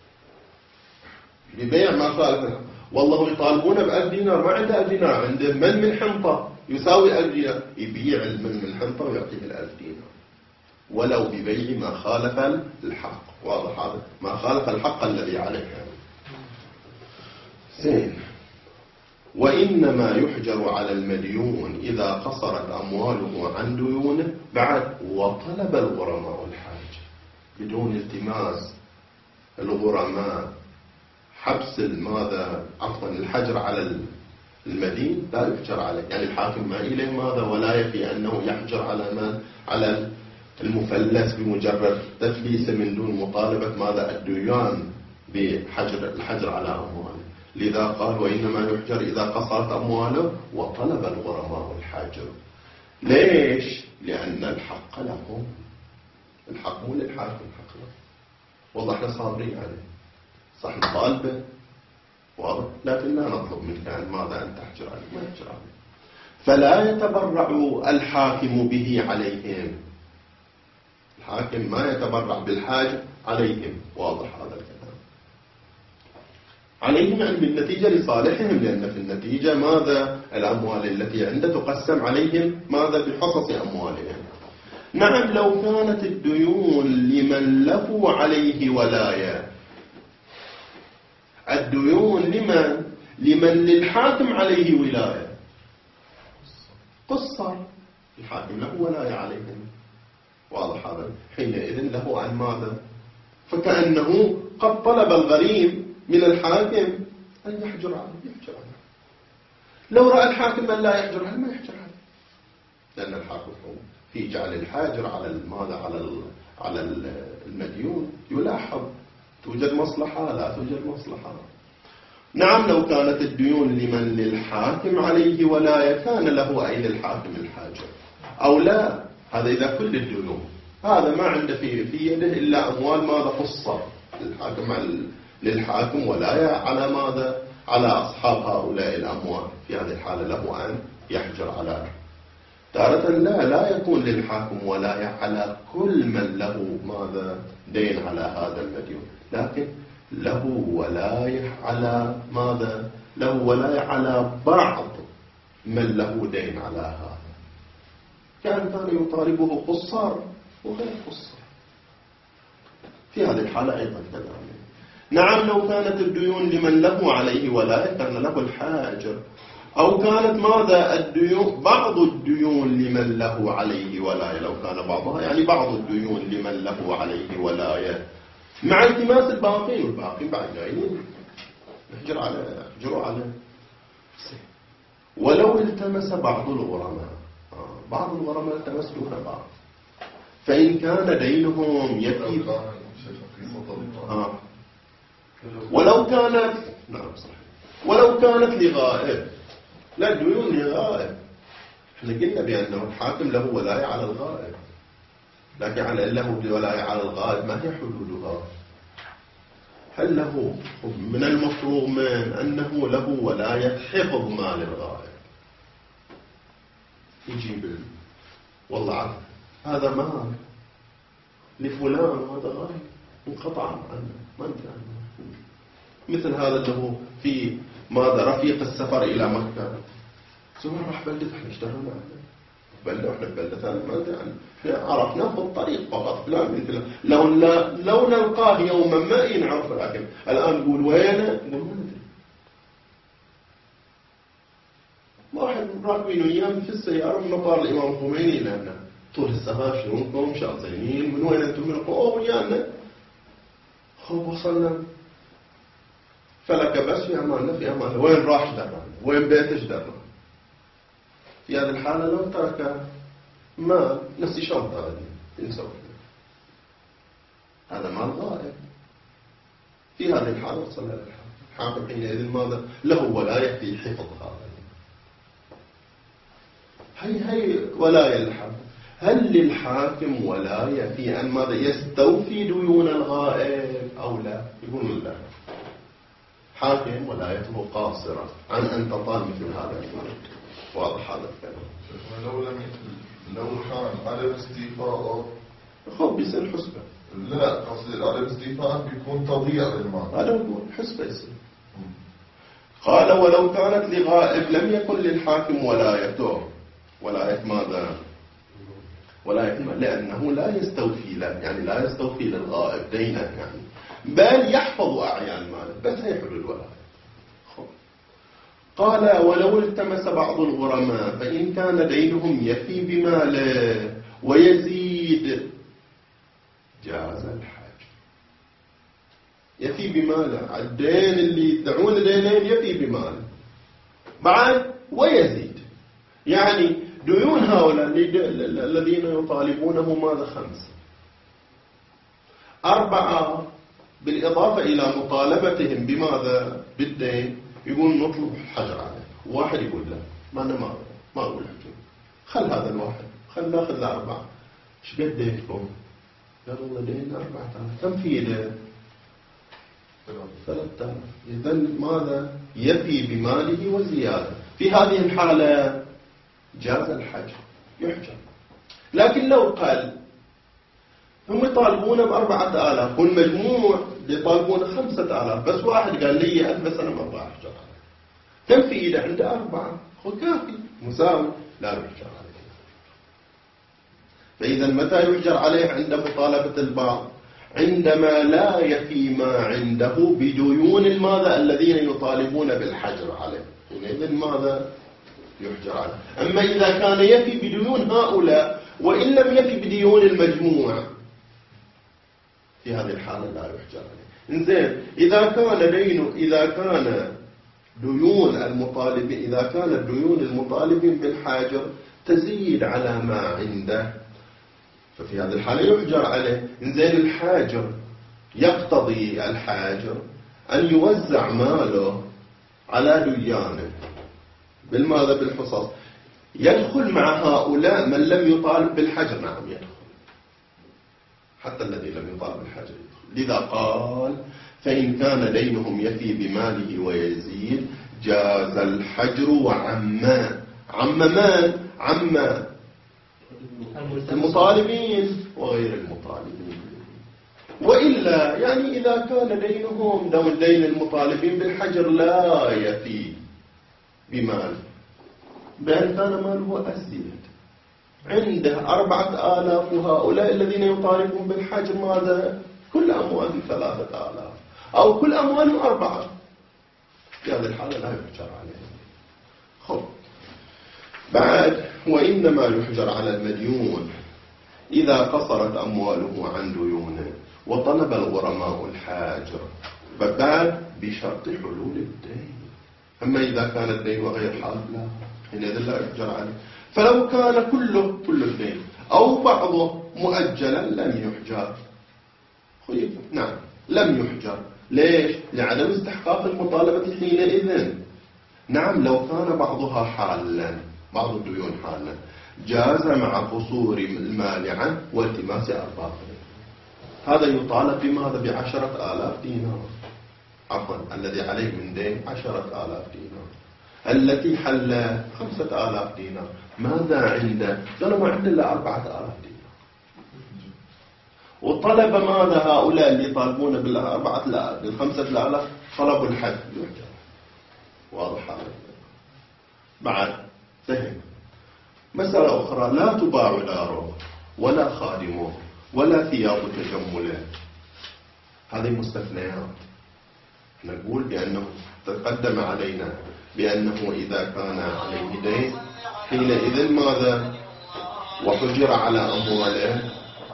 ببيع ما خالف الحق. والله يطالبون بألف دينار، ما عنده ألف دينار، عنده من من حنطة يساوي ألف دينار، يبيع المن من الحنطة ويعطيه الألف دينار. ولو ببيع ما خالف الحق. واضح هذا؟ ما خالف الحق الذي عليه. زين. وإنما يحجر على المديون إذا قصرت أمواله عن ديونه بعد وطلب الغرماء الحاج، بدون التماس الغرماء، حبس الماذا عفوا الحجر على المدين لا يحجر عليه، يعني الحاكم ما إليه ماذا ولاية في أنه يحجر على من؟ على المفلس بمجرد تفليسه من دون مطالبة ماذا؟ الديوان بحجر الحجر على أمواله. لذا قال وإنما يحجر إذا قصرت أمواله وطلب الغرماء الحاجر. ليش؟ لأن الحق لهم، الحق مو للحاكم، الحق له. والله احنا صابرين عليه، صح نطالبه واضح، لكن لا نطلب منك أن ماذا أن تحجر عليه، ما يحجر عليه. فلا يتبرع الحاكم به عليهم، الحاكم ما يتبرع بالحاج عليهم، واضح هذا الكلام. عليهم يعني بالنتيجة لصالحهم، لأن في النتيجة ماذا؟ الأموال التي عنده تقسم عليهم ماذا؟ بحصص أموالهم. نعم لو كانت الديون لمن له عليه ولاية، الديون لمن؟ لمن للحاكم عليه ولاية، قصر الحاكم له ولاية عليهم، واضح هذا، حينئذ له عن ماذا؟ فكأنه قد طلب الغريم من الحاكم أن يحجر عليه، يحجر عليه. لو رأى الحاكم أن لا يحجر عليه ما يحجر عليه، لأن الحاكم في جعل الحاجر على ماذا؟ على على المديون يلاحظ توجد مصلحة لا توجد مصلحة. نعم لو كانت الديون لمن للحاكم عليه ولاية كان له أي للحاكم الحاجر أو لا، هذا إذا كل الديون هذا ما عنده في في يده إلا أموال ماذا؟ قصة الحاكم للحاكم ولاية على ماذا؟ على أصحاب هؤلاء الأموال، في هذه الحالة له أن يحجر على. تارة لا لا يكون للحاكم ولاية على كل من له ماذا؟ دين على هذا المديون، لكن له ولاية على ماذا؟ له ولاية على بعض من له دين على هذا، كان كان يطالبه قصار وغير قصار، في هذه الحالة أيضا كذلك. نعم لو كانت الديون لمن له عليه ولاية كان له الحاجر، أو كانت ماذا؟ الديون بعض الديون لمن له عليه ولاية، لو كان بعضها يعني بعض الديون لمن له عليه ولاية مع التماس الباقين، والباقين بعد جايين نحجر على نحجروا عليه. ولو التمس بعض الغرماء، بعض الغرماء التمس دون بعض، فإن كان دينهم يفي آه. ولو كانت نعم صحيح، ولو كانت لغائب، لا الديون لغائب، احنا قلنا بأنه الحاكم له ولاية على الغائب، لكن على له ولاية على الغائب ما هي حدودها؟ هل له من المفروض من أنه له ولاية حفظ مال الغائب، يجيب والله عارف هذا مال لفلان وهذا غائب انقطع عنه ما انت عنه، مثل هذا اللي في ماذا؟ رفيق السفر إلى مكة، زمان راح بلدة احنا اشتغلنا بلدة واحنا بلدة ثانية ما ادري عنه، احنا عرفناه في الطريق فقط فلان من فلان، لو لو نلقاه يوما ما ينعرف، لكن الآن نقول وينه؟ نقول ما ندري. واحد راكبين وياه في السيارة من مطار الإمام الخميني لنا طول السفر شلونكم شاطرين من وين انتم؟ من اوه ويانا. خب وصلنا فلك بس في أمانة في أمانة، وين راح درنا؟ وين بيتش درنا؟ في هذه الحالة لو ترك ما نفس شنطة هذه نسوي هذا مال غائب، في هذه الحالة وصل إلى الحاكم، الحاكم حينئذ ماذا؟ له ولاية في حفظ هذا. هي هي ولاية الحاكم. هل للحاكم ولاية في أن ماذا؟ يستوفي ديون الغائب أو لا؟ يقول لا، حاكم ولايته قاصرة عن أن تطال مثل هذا المال، واضح هذا الكلام. لو لم لو كان عدم استيفاء خب بيصير حسبة، لا قصدي عدم استيفاء بيكون تضييع للمال، هذا هو حسبة يصير. قال ولو كانت لغائب لم يكن للحاكم ولايته، ولاية ماذا؟ ولاية مال، لأنه لا يستوفي له، يعني لا يستوفي للغائب دينا يعني، بل يحفظ أعيان ماله، بس هي حدود الولاية. قال ولو التمس بعض الغرماء فإن كان دينهم يفي بماله ويزيد جاز الحاج. يفي بماله، الدين اللي يدعون دينين يفي بماله، بعد ويزيد. يعني ديون هؤلاء الذين يطالبونه ماذا؟ خمسة. أربعة بالإضافة إلى مطالبتهم بماذا؟ بالدين، يقول نطلب الحجر عليه. واحد يقول لا، ما أنا ما ما أقول حجر، خل هذا الواحد، خل ناخذ الأربعة. إيش قد دينكم؟ قال والله دين أربعة آلاف. كم في ده؟ ثلاثة آلاف. إذا ماذا؟ يفي بماله وزيادة. في هذه الحالة جاز الحجر، يحجر. لكن لو قال هم يطالبون بأربعة آلاف والمجموع يطالبون خمسة آلاف، بس واحد قال لي ألف سنة ما أبغى أحجر عليه، كم في إيده؟ عنده أربعة، هو كافي مساوي، لا يحجر عليه. فإذا متى يحجر عليه؟ عند مطالبة البعض، عندما لا يفي ما عنده بديون الماذا الذين يطالبون بالحجر عليه، إذن ماذا؟ يحجر عليه. أما إذا كان يفي بديون هؤلاء وإن لم يفي بديون المجموع، في هذه الحالة لا يحجر عليه. إنزين، إذا كان دين إذا كان ديون المطالبين إذا كانت ديون المطالبين بالحاجر تزيد على ما عنده، ففي هذه الحالة يحجر عليه. إنزين، الحاجر يقتضي الحاجر أن يوزع ماله على ديانه بالماذا؟ بالحصص. يدخل مع هؤلاء من لم يطالب بالحجر، نعم يدخل، حتى الذي لم يطالب بالحجر يدخل. لذا قال فإن كان دينهم يفي بماله ويزيد جاز الحجر وعما. عم من؟ عم المطالبين وغير المطالبين. وإلا يعني إذا كان دينهم دون دين المطالبين بالحجر لا يفي بمال، بأن كان ماله أزيد، عنده أربعة آلاف وهؤلاء الذين يطالبون بالحجر ماذا؟ كل أموالهم ثلاثة آلاف أو كل أموالهم أربعة، في هذه الحالة لا يحجر عليه. خب بعد، وإنما يحجر على المديون إذا قصرت أمواله عن ديونه وطلب الغرماء الحاجر، فبعد بشرط حلول الدين. أما إذا كان الدين غير حال لا، حينئذ لا يحجر عليه. فلو كان كله كل الدين أو بعضه مؤجلا لم يحجر. خيب نعم لم يحجر. ليش؟ لعدم استحقاق المطالبة حينئذ. نعم لو كان بعضها حالا، بعض الديون حالا، جاز مع قصور المال عنه والتماس أرباطه. هذا يطالب بماذا؟ بعشرة آلاف دينار، عفوا الذي عليه من دين عشرة آلاف دينار، التي حل خمسة آلاف دينار. ماذا عنده؟ قالوا ما عنده إلا أربعة آلاف دينار. وطلب ماذا هؤلاء اللي يطالبون بالأربعة آلاف بالخمسة آلاف؟ طلبوا الحد. واضح هذا. بعد فهم مسألة أخرى، لا تباع داره ولا خادمه ولا ثياب تجمله. هذه مستثنيات. نقول بأنه تقدم علينا بأنه إذا كان عليه دين حينئذ ماذا؟ وحجر على أمواله،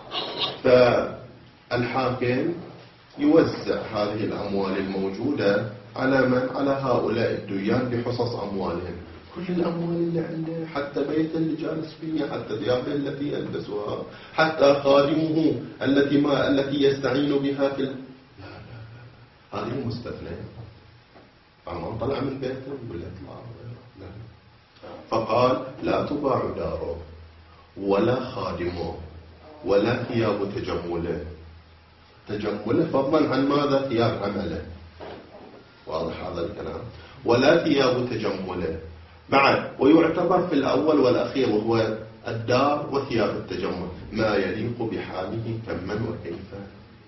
فالحاكم يوزع هذه الأموال الموجودة على من؟ على هؤلاء الديان بحصص أموالهم. كل الأموال اللي عنده، حتى بيته اللي جالس فيه، حتى ثيابه التي يلبسها، حتى خادمه التي ما التي يستعين بها في ال... لا لا لا هذه مستثنية. فمن طلع من بيته ولا يطلع لا. فقال لا تباع داره ولا خادمه ولا ثياب تجمله. تجمله فضلا عن ماذا؟ ثياب عمله. واضح هذا الكلام. ولا ثياب تجمله. بعد ويعتبر في الأول والأخير وهو الدار وثياب التجمل ما يليق بحاله كما وكيفا.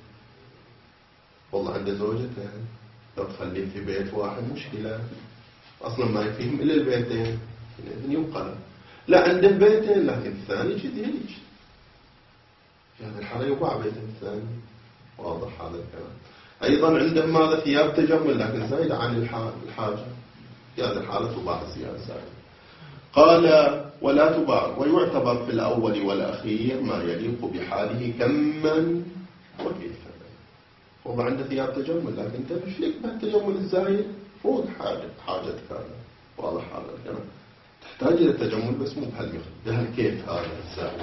والله عنده زوجته لو تخليه في بيت واحد مشكلة، أصلا ما يفيهم إلا البيتين، إذن ينقل. لا عنده بيتين لكن الثاني كذي هيك، في هذه الحالة يباع بيت الثاني. واضح هذا الكلام. أيضا عنده ماذا؟ ثياب تجمل لكن زايد عن الحاجة، في هذه الحالة تباع زيادة زايد. قال ولا تباع ويعتبر في الأول والأخير ما يليق بحاله كما وكيفا. والله عنده ثياب تجمل لكن انت مش لك بالتجمل الزايد فوق حاجة حاجتك هذا، واضح هذا الكلام. تحتاج إلى تجمل بس مو بهالكيف هذا الزاوية.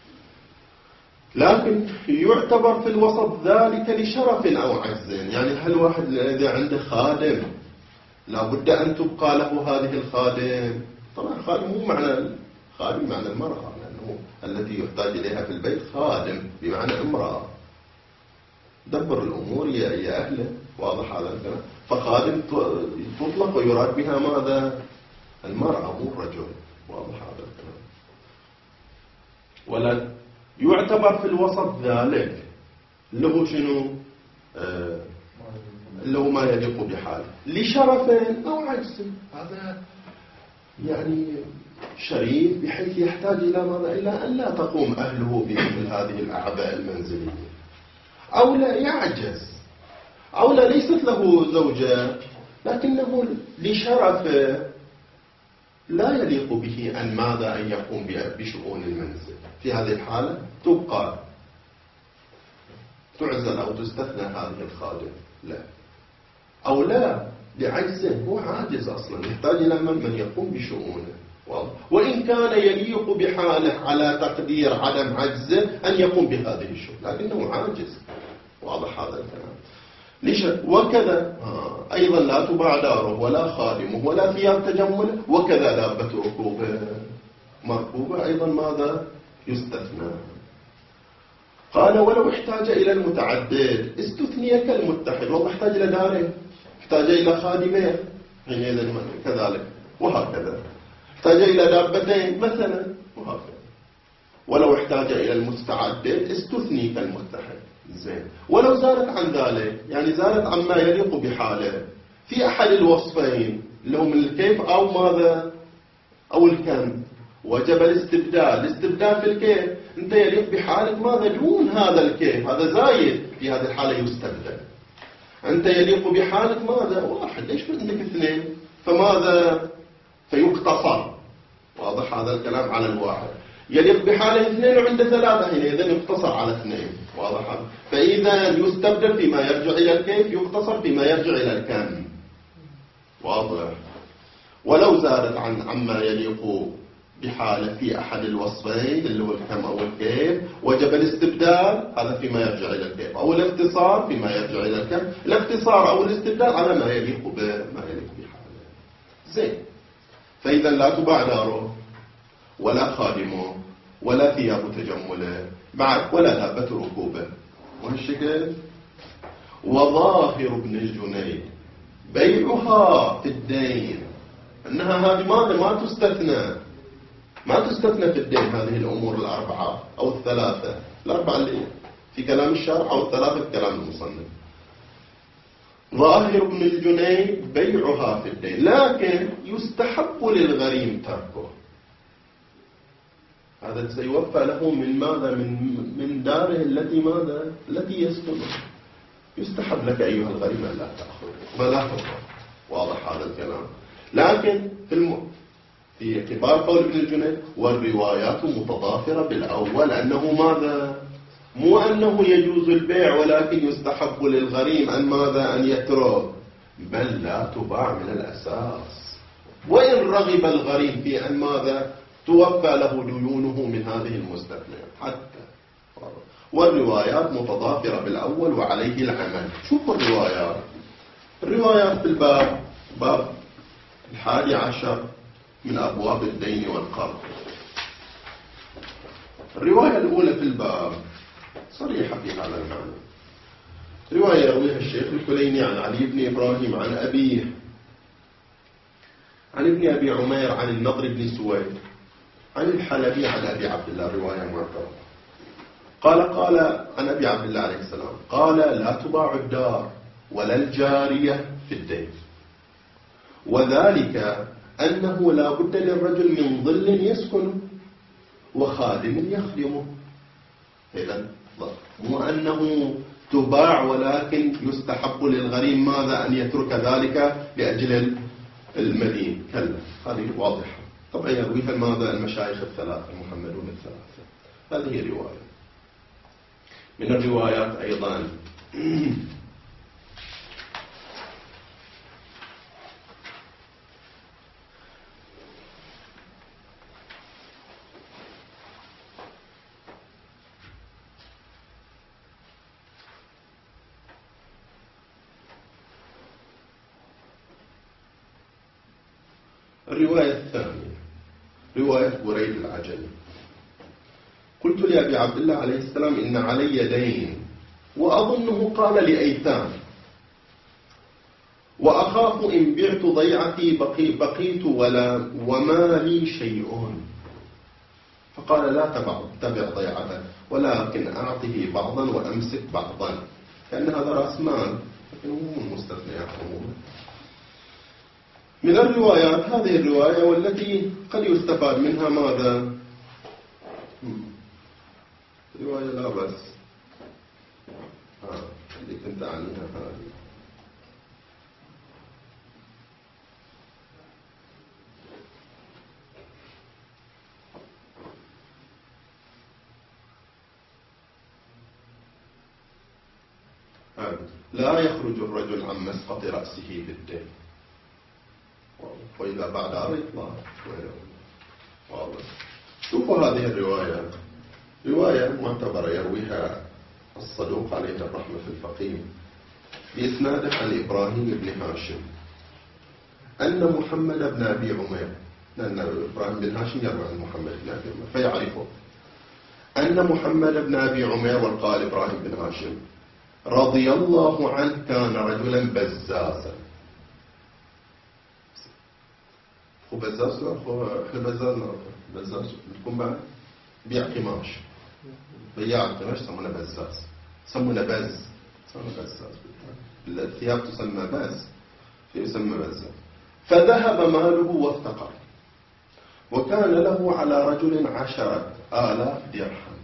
لكن يعتبر في الوسط ذلك لشرف أو عجز. يعني هل واحد إذا عنده خادم لابد أن تبقى له هذه الخادم؟ طبعا خادم مو معنى خادم معنى المرأة، لأنه التي يحتاج إليها في البيت خادم بمعنى امرأة دبر الأمور يا أهله. واضح هذا الكلام. فخادم تطلق ويراد بها ماذا؟ المرأة مو الرجل. واضح هذا الكلام. ولا يعتبر في الوسط ذلك اللي هو شنو؟ آه اللي هو ما يليق بحاله لشرف أو عجز. هذا يعني شريف بحيث يحتاج إلى ماذا؟ إلى أن لا تقوم أهله بمثل هذه الأعباء المنزلية، أو لا يعجز، أو لا ليست له زوجة لكنه لشرف لا يليق به أن ماذا؟ أن يقوم بشؤون المنزل. في هذه الحالة تبقى تعزل أو تستثنى هذه الخادم. لا، أو لا لعجزه، هو عاجز أصلا يحتاج إلى من يقوم بشؤونه. وإن كان يليق بحاله على تقدير عدم عجزه أن يقوم بهذه الشؤون لكنه عاجز. واضح هذا الكلام. ليش؟ وكذا آه. أيضا لا تباع داره ولا خادمه ولا ثياب تجمله، وكذا دابة ركوبه مركوبة أيضا ماذا؟ يستثنى. قال ولو احتاج إلى المتعدد استثني كالمتحد. والله احتاج إلى داره، احتاج إلى خادمين حينئذ كذلك، وهكذا احتاج إلى دابتين مثلا، وهكذا. ولو احتاج إلى المتعدد استثني كالمتحد. زين. ولو زالت عن ذلك، يعني زالت عما يليق بحاله في أحد الوصفين اللي هم الكيف أو ماذا؟ أو الكم، وجب الاستبدال. الاستبدال في الكيف أنت يليق بحالك ماذا؟ دون هذا الكيف، هذا زايد، في هذه الحالة يستبدل. أنت يليق بحالك ماذا؟ واحد، ليش عندك اثنين؟ فماذا؟ فيقتصر. واضح هذا الكلام على الواحد. يليق بحاله اثنين وعنده ثلاثة، حينئذ يقتصر على اثنين. واضح هذا. فإذا يستبدل فيما يرجع إلى الكيف، يقتصر فيما يرجع إلى الكم. واضح. ولو زادت عن عما يليق بحاله في أحد الوصفين اللي هو الكم أو الكيف وجب الاستبدال، هذا فيما يرجع إلى الكيف، أو الاختصار فيما يرجع إلى الكم. الاختصار أو الاستبدال على ما يليق بما يليق بحاله. زين. فإذا لا تباع داره ولا خادمه ولا ثياب تجمله بعد ولا دابة ركوبه. وهالشكل. وظاهر ابن الجنيد بيعها في الدين، أنها هذه ماذا؟ ما تستثنى، ما تستثنى في الدين هذه الأمور الأربعة أو الثلاثة، الأربعة اللي في كلام الشارع أو الثلاثة في كلام المصنف. ظاهر ابن الجنيد بيعها في الدين، لكن يستحب للغريم تركه. هذا سيوفى له من ماذا؟ من من داره التي ماذا؟ التي يسكنها. يستحب لك أيها الغريم أن لا تأخذ ولا تضر. واضح هذا الكلام. لكن في الم... في اعتبار قول ابن الجنيد والروايات متضافرة بالأول، أنه ماذا؟ مو أنه يجوز البيع ولكن يستحب للغريم أن ماذا؟ أن يترك، بل لا تباع من الأساس. وإن رغب الغريم في أن ماذا؟ توفى له ديونه من هذه المستثنيات حتى. والروايات متضافرة بالأول وعليه العمل. شوفوا الروايات. الروايات في الباب باب الحادي عشر من أبواب الدين والقرض. الرواية الأولى في الباب صريحة في هذا المعنى. رواية يرويها الشيخ الكليني عن علي بن إبراهيم عن أبيه عن ابن أبي عمير عن النضر بن سويد عن الحلبي عن أبي عبد الله، رواية معتبرة. قال قال عن أبي عبد الله عليه السلام قال لا تباع الدار ولا الجارية في الدين، وذلك أنه لا بد للرجل من ظل يسكنه وخادم يخدمه. إذن مو أنه تباع ولكن يستحب للغريم ماذا؟ أن يترك ذلك لأجل المدين. كلا، هذه واضحة. طبعا يرويها ماذا؟ المشايخ الثلاثة المحمدون الثلاثة. هذه رواية. من الروايات أيضا الرواية الثانية رواية بريد العجلي: قلت لأبي عبد الله عليه السلام إن علي دين، وأظنه قال لأيتام، وأخاف إن بعت ضيعتي بقي بقيت ولا وما لي شيء. فقال: لا تبع, تبع ضيعته، ولكن أعطه بعضا وأمسك بعضا، كأن هذا رأس مال، لكن هو مستثنيات عموما. من الروايات هذه الرواية والتي قد يستفاد منها ماذا؟ رواية لا بس آه. اللي كنت عنيها هذه. آه. لا يخرج الرجل عن مسقط رأسه بالدين، وإذا بعد عرض يطلع. شوفوا هذه الرواية، رواية معتبرة يرويها الصدوق عليه الرحمة في الفقيه بإسناده عن إبراهيم بن هاشم أن محمد بن أبي عمير، لأن إبراهيم بن هاشم يروي عن محمد بن أبي عمير فيعرفه، أن محمد بن أبي عمير، وقال إبراهيم بن هاشم رضي الله عنه، كان رجلا بزازا. هو بزاز؟ هو إحنا بزاز نعرفه، بزاز بتكون بعد بيع قماش، بياع القماش يسمونه بزاز، يسمونه بز، يسمونه بزاز، الثياب تسمى بز، يسمى بزاز. فذهب ماله وافتقر، وكان له على رجل عشرة آلاف درهم،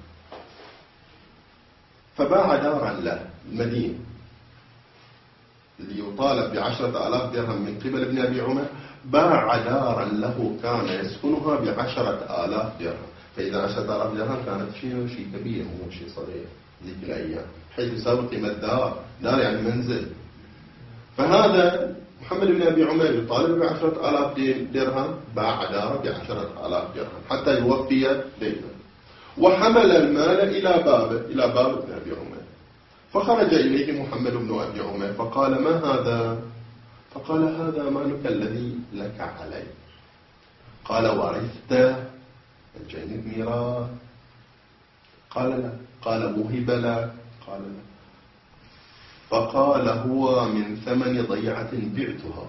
فباع دارا له المدينة اللي يطالب بعشرة آلاف درهم من قبل ابن أبي عمر، باع دارا له كان يسكنها بعشرة آلاف درهم. فإذا عشرة آلاف درهم كانت شيء شيء كبير، مو شيء صغير ذيك الأيام، حيث يساوي قيمة دار، دار يعني منزل. فهذا محمد بن أبي عمير يطالب بعشرة آلاف درهم، باع داره بعشرة آلاف درهم حتى يوفي دينه، وحمل المال إلى بابه، إلى باب ابن أبي عمير. فخرج إليه محمد بن أبي عمير فقال: ما هذا؟ فقال: هذا مالك الذي لك علي. قال: ورثت؟ الجنة ميراث؟ قال: لا. قال: وهب له؟ قال: لا. فقال: هو من ثمن ضيعة بعتها.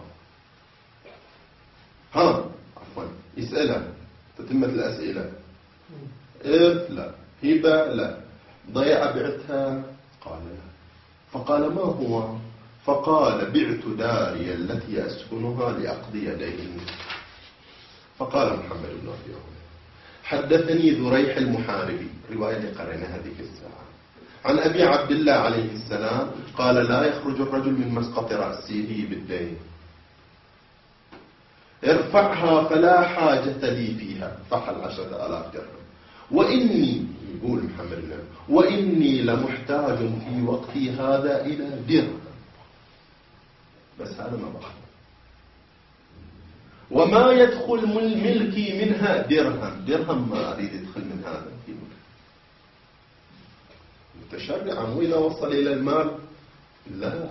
ها عفوا اسألها، تتمة الأسئلة. إرث؟ لا. هبة؟ لا. ضيعة بعتها؟ قال: لا. فقال: ما هو؟ فقال: بعت داري التي أسكنها لأقضي ديني. فقال محمد بن أبي عمير: حدثني ذريح المحاربي، رواية قرنها هذه الساعة، عن أبي عبد الله عليه السلام قال: لا يخرج الرجل من مسقط رأسه بالدين، ارفعها فلا حاجة لي فيها، فحل عشرة آلاف درهم، وإني، يقول محمد بن أبي، وإني لمحتاج في وقتي هذا إلى درهم، بس هذا ما بقى، وما يدخل من ملكي منها درهم، درهم ما أريد يدخل من هذا في ملك. متشرعا، وإذا وصل إلى المال لا،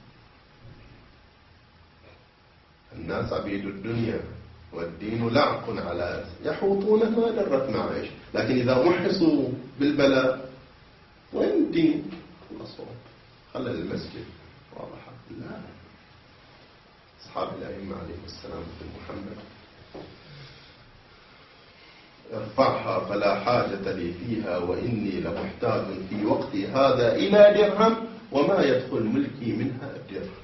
الناس عبيد الدنيا والدين لعق على يحوطونه ما درت معيش، لكن إذا محصوا بالبلاء وين الدين؟ خلصوا خلى المسجد واضح. لا، أصحاب الأئمة عليهم السلام في محمد: ارفعها فلا حاجة لي فيها، وإني لمحتاج في وقتي هذا إلى درهم، وما يدخل ملكي منها درهم.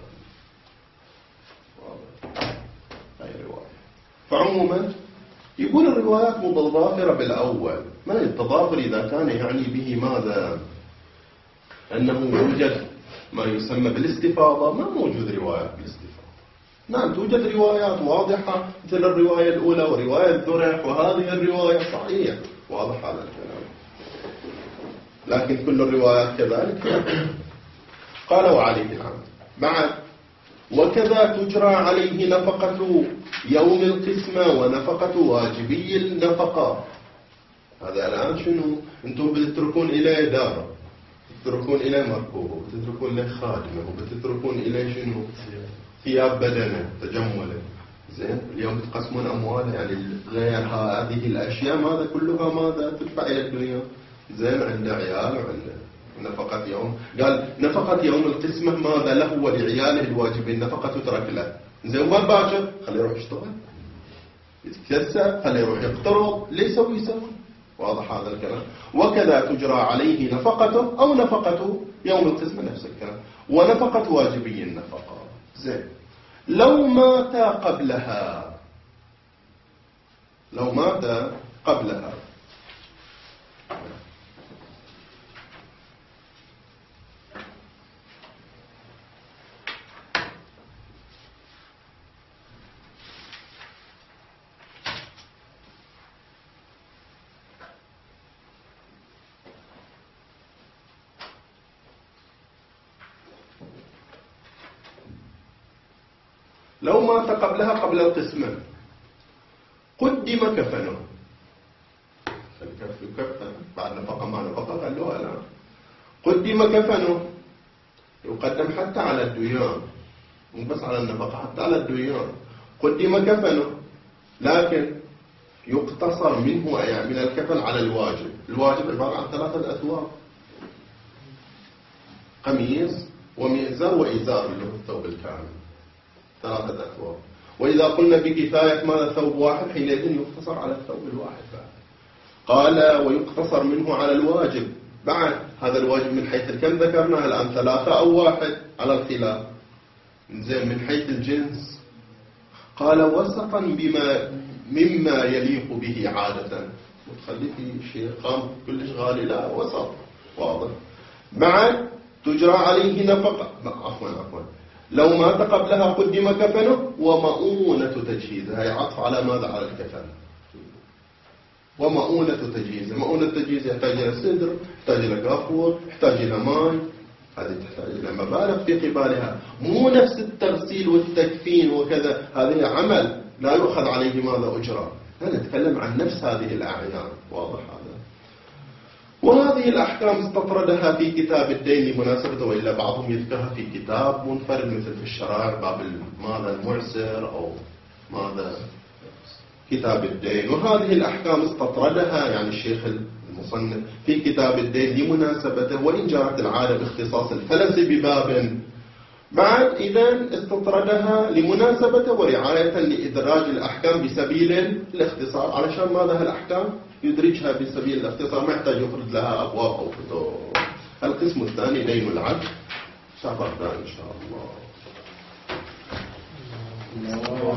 هاي رواية. فعموما يقول الروايات متضافرة بالأول، ما التضافر إذا كان يعني به ماذا؟ أنه يوجد ما يسمى بالاستفاضة، ما موجود روايات بالاستفاضة. نعم توجد روايات واضحة مثل الرواية الأولى ورواية ذريح، وهذه الرواية صحيح واضح هذا الكلام، لكن كل الروايات كذلك. قال: وعليه الحمد. بعد: وكذا تجرى عليه نفقة يوم القسمة ونفقة واجبي النفقة. هذا الآن شنو؟ أنتم بتتركون إليه داره، بتتركون إليه مركوبه، بتتركون إليه خادمه، وبتتركون إليه شنو؟ ثياب بدنه تجمله، زين اليوم تقسمون أموال يعني غير هذه الأشياء ماذا كلها ماذا تدفع إلى الدنيا. زين عنده عيال وعنده نفقة يوم، قال نفقة يوم القسمة ماذا له ولعياله الواجبين، نفقة تترك له. زين وما باكر خليه يروح يشتغل يتكسر، خليه يروح يقترض، ليه يسوي يسوي. واضح هذا الكلام. وكذا تجرى عليه نفقته أو نفقته يوم القسمة نفس الكلام، ونفقة واجبي النفقة. زين لو مات قبلها، لو مات قبلها لو مات قبلها قبل القسمة قدم كفنه. الكف كفن بعد نفقة ما نفقة قال له لا، قدم كفنه يقدم حتى على الديان، مو بس على النفقة حتى على الديان. قدم كفنه لكن يقتصر منه يعني من الكفن على الواجب. الواجب عبارة عن ثلاثة أثواب، قميص ومئزر وإزار اللي هو الثوب الكامل، ثلاثة أثواب. وإذا قلنا بكفاية ماذا ثوب واحد حينئذ يقتصر على الثوب الواحد بعد. قال ويقتصر منه على الواجب. بعد هذا الواجب من حيث كم ذكرناه الآن ثلاثة أو واحد على الخلاف. زين من حيث الجنس قال وسطا بما مما يليق به عادة. وتخلي في شيء قام كلش غالي، لا وسط واضح. بعد تجرى عليه نفقة، عفوا عفوا لو مات قبلها قدم كفنه ومؤونة تجهيزه. هي عطف على ماذا؟ على الكفن. ومؤونة تجهيزه، مؤونة تجهيزه يحتاج إلى سدر، يحتاج إلى كافور، يحتاج إلى ماء، هذه تحتاج إلى مبالغ في قبالها. مو نفس الترسيل والتكفين وكذا، هذه عمل لا يؤخذ عليه ماذا أجرة. لا نتكلم عن نفس هذه الأعيان. واضح هذا. وهذه الأحكام استطردها في كتاب الدين لمناسبته، وإلا بعضهم يذكرها في كتاب منفرد مثل في الشرائع باب ماذا المعسر أو ماذا كتاب الدين. وهذه الأحكام استطردها يعني الشيخ المصنف في كتاب الدين لمناسبته، وإن جرت العادة باختصاص الفلس بباب. بعد إذن استطردها لمناسبته ورعاية لإدراج الأحكام بسبيل الاختصار. علشان ماذا الأحكام يدرجها بسبيل الاختصار، ما يحتاج يفرد لها أبواب أو كتب. القسم الثاني دين العبد شرطنا إن شاء الله.